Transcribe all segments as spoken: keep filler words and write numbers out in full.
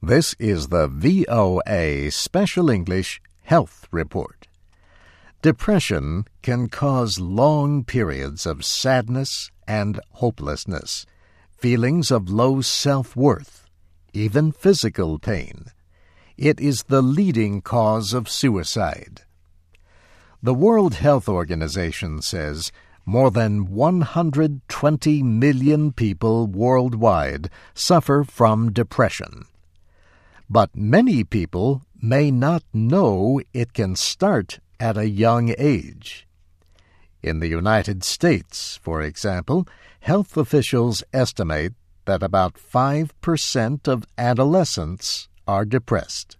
This is the V O A Special English Health Report. Depression can cause long periods of sadness and hopelessness, feelings of low self-worth, even physical pain. It is the leading cause of suicide. The World Health Organization says more than one hundred twenty million people worldwide suffer from depression. But many people may not know it can start at a young age. In the United States, for example, health officials estimate that about five percent of adolescents are depressed.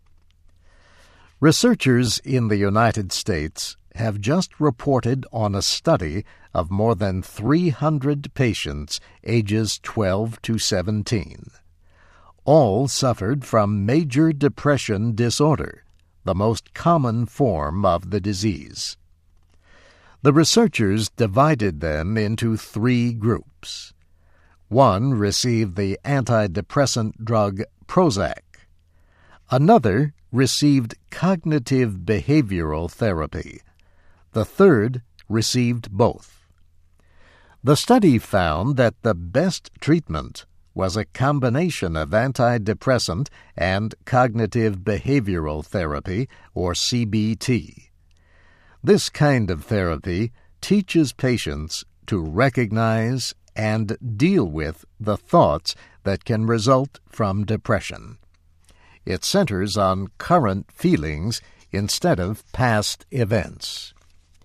Researchers in the United States have just reported on a study of more than three hundred patients ages twelve to seventeen. All suffered from major depression disorder, the most common form of the disease. The researchers divided them into three groups. One received the antidepressant drug Prozac. Another received cognitive behavioral therapy. The third received both. The study found that the best treatment was a combination of antidepressant and cognitive behavioral therapy, or C B T. This kind of therapy teaches patients to recognize and deal with the thoughts that can result from depression. It centers on current feelings instead of past events.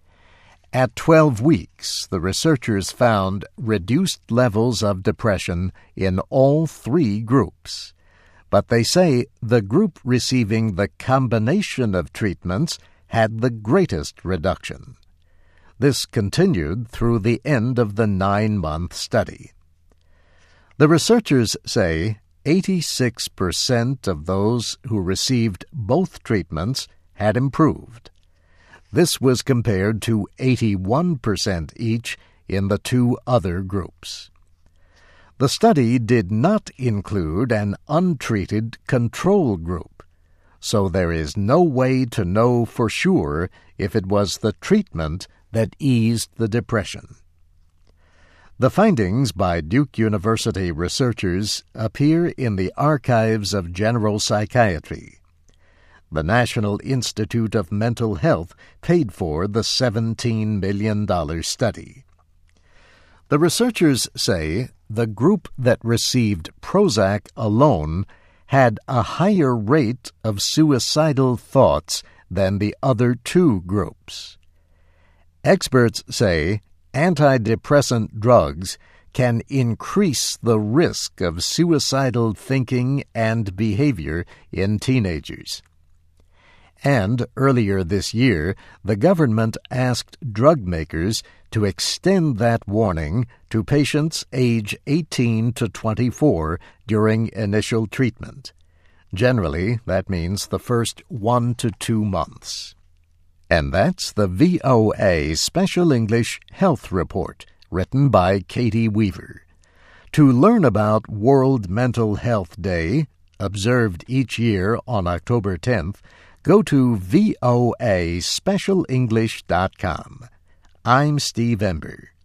At twelve weeks, the researchers found reduced levels of depression in all three groups. But they say the group receiving the combination of treatments had the greatest reduction. This continued through the end of the nine-month study. The researchers say eighty-six percent of those who received both treatments had improved. This was compared to eighty-one percent each in the two other groups. The study did not include an untreated control group, so there is no way to know for sure if it was the treatment that eased the depression. The findings by Duke University researchers appear in the Archives of General Psychiatry. The National Institute of Mental Health paid for the seventeen million dollars study. The researchers say the group that received Prozac alone had a higher rate of suicidal thoughts than the other two groups. Experts say antidepressant drugs can increase the risk of suicidal thinking and behavior in teenagers. And earlier this year, the government asked drug makers to extend that warning to patients age eighteen to twenty-four during initial treatment. Generally, that means the first one to two months. And that's the V O A Special English Health Report, written by Katie Weaver. To learn about World Mental Health Day, observed each year on October tenth, go to voa special english dot com. I'm Steve Ember.